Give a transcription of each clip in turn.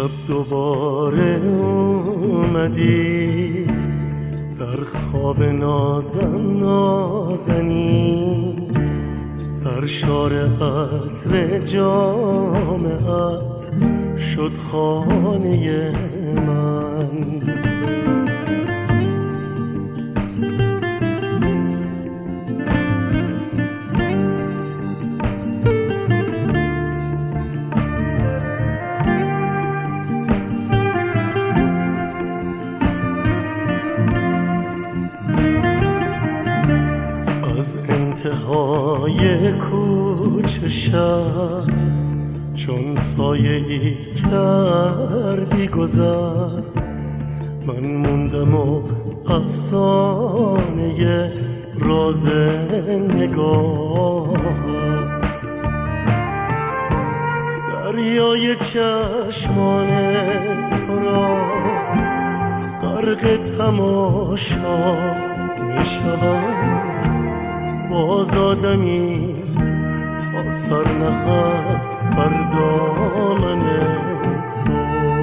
شب دوباره اومدی در خواب نازنین، سرشار عطر جامعت شد خانه من. از انتهای کوچه شهر چون سایه‌ای کردی گذر، من موندم و افسانه راز نگاهت، دریای چشمان تو را غرق تماشا می شود. باز آدمی تا سر نهد بر دامن تو،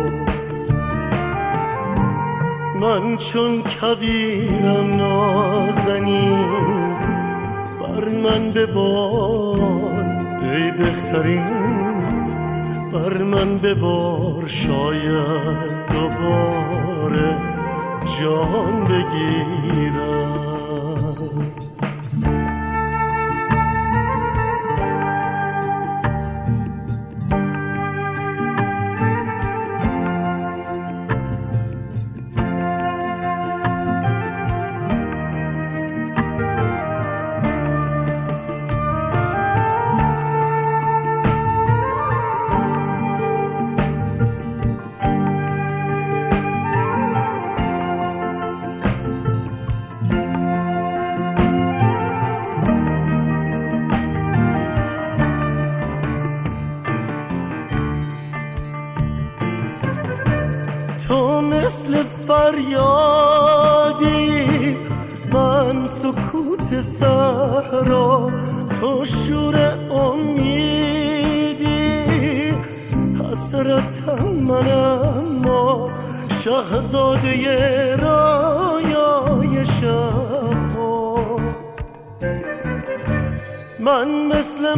من چون کویرم نازنین، بر من ببار ای بهترین، بر من ببار شاید دوباره جان بگیرم. تو مثل فریادی، من سکوت صحرا، تو شور امیدی، حسرتم من اما شاهزاده رایای شبها. من مثل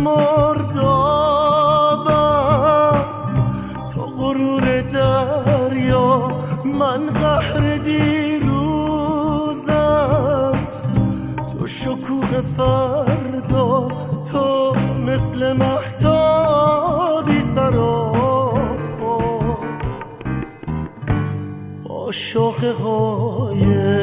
مردابم تو غرور دریا، من قهر دیروزم تو شکوه فردا، تو مثل مهتابی سراپا، با شاخه های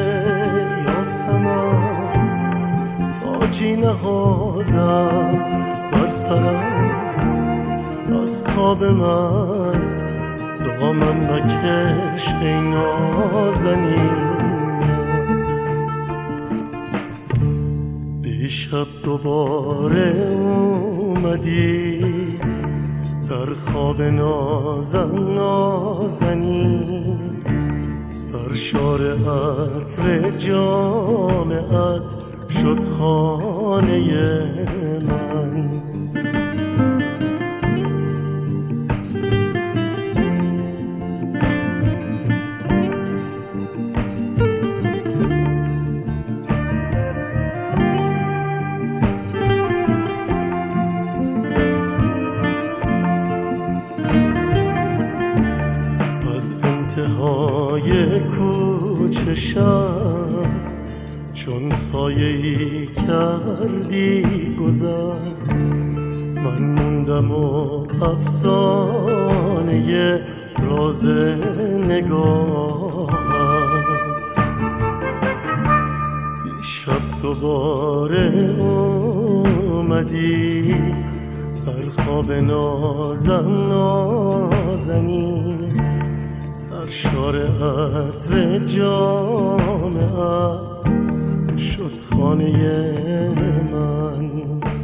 یاسمن تاجی نهادم بر سرت، از خواب من دامن مکش ای نازنینم. دیشب دوباره اومدی در خواب نازنین، سرشار عطر جامعت شد خانه من. انتهای کوچه شهر چون سایه‌ای کردی گذر، من موندم و افسانه راز نگاهت. دیشب دوباره اومدی در خواب نازنین، سرشار عطر جامعت شد خانه من.